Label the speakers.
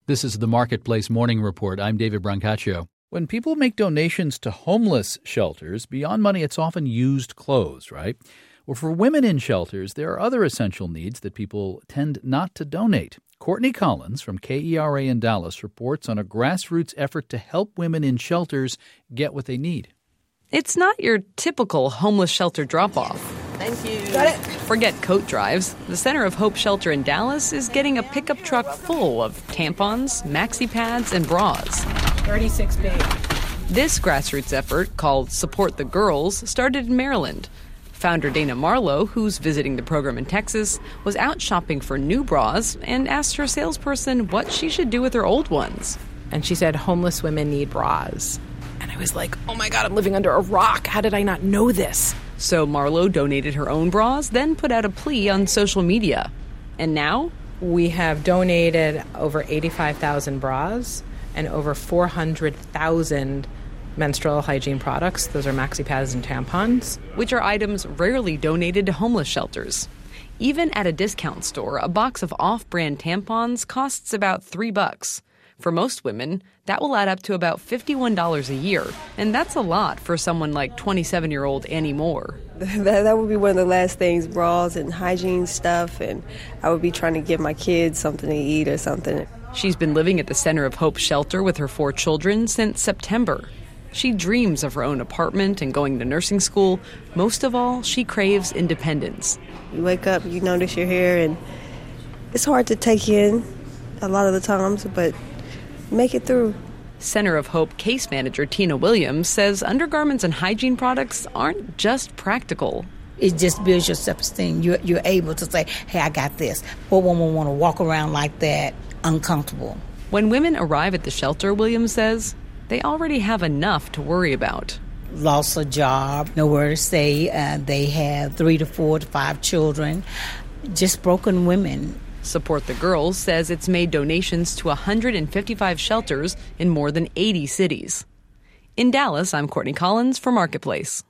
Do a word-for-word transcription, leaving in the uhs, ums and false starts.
Speaker 1: This is the Marketplace Morning Report. I'm David Brancaccio. When people make donations to homeless shelters, beyond money, it's often used clothes, right? Well, for women in shelters, there are other essential needs that people tend not to donate. Courtney Collins from K E R A in Dallas reports on a grassroots effort to help women in shelters get what they need.
Speaker 2: It's not your typical homeless shelter drop-off.
Speaker 3: Thank you.
Speaker 2: Got it. Forget coat drives. The Center of Hope Shelter in Dallas is getting a pickup truck full of tampons, maxi pads, and bras.
Speaker 3: thirty-six big.
Speaker 2: This grassroots effort, called Support the Girls, started in Maryland. Founder Dana Marlowe, who's visiting the program in Texas, was out shopping for new bras and asked her salesperson what she should do with her old ones.
Speaker 3: And she said, homeless women need bras. And I was like, oh my God, I'm living under a rock. How did I not know this?
Speaker 2: So Marlowe donated her own bras, then put out a plea on social media. And now?
Speaker 3: We have donated over eighty-five thousand bras and over four hundred thousand menstrual hygiene products. Those are maxi pads and tampons.
Speaker 2: Which are items rarely donated to homeless shelters. Even at a discount store, a box of off-brand tampons costs about three bucks. For most women, that will add up to about fifty-one dollars a year, and that's a lot for someone like twenty-seven-year-old Annie Moore.
Speaker 4: That, that would be one of the last things, bras and hygiene stuff, and I would be trying to give my kids something to eat or something.
Speaker 2: She's been living at the Center of Hope Shelter with her four children since September. She dreams of her own apartment and going to nursing school. Most of all, she craves independence.
Speaker 4: You wake up, you notice your hair, and it's hard to take in a lot of the times, but make it through.
Speaker 2: Center of Hope case manager Tina Williams says undergarments and hygiene products aren't just practical.
Speaker 5: It just builds your self-esteem. You're, you're able to say, hey, I got this. What woman want to walk around like that uncomfortable?
Speaker 2: When women arrive at the shelter, Williams says, they already have enough to worry about.
Speaker 5: Lost a job, nowhere to stay. Uh, they have three to four to five children. Just broken women.
Speaker 2: Support the Girls says it's made donations to one hundred fifty-five shelters in more than eighty cities. In Dallas, I'm Courtney Collins for Marketplace.